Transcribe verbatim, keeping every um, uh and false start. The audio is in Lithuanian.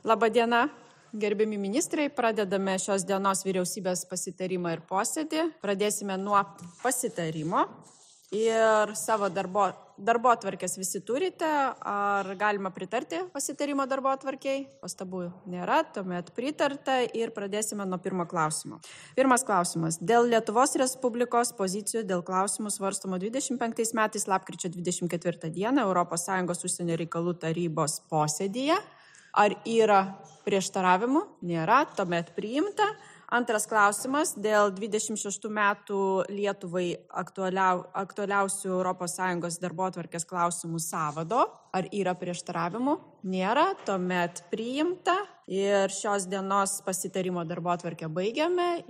Labadiena, gerbiami ministrai, pradedame šios dienos vyriausybės pasitarimą ir posėdį. Pradėsime nuo pasitarimo ir savo darbo, darbo atvarkės visi turite. Ar galima pritarti pasitarimo darbo atvarkiai? Pastabų nėra, tuomet pritarta ir pradėsime nuo pirmo klausimo. Pirmas klausimas. Dėl Lietuvos Respublikos pozicijų dėl klausimų svarstomo dvidešimt penktais metais lapkričio dvidešimt ketvirtą dieną Europos Sąjungos užsienio reikalų tarybos posėdyje. Ar yra prieštaravimų? Nėra, tuomet priimta. Antras klausimas dėl dvidešimt šeštų metų Lietuvai aktualiau, aktualiausių Europos Sąjungos darbotvarkės klausimų sąvado. Ar yra prieštaravimų? Nėra, tuomet priimta. Ir šios dienos pasitarimo darbotvarkę baigiame.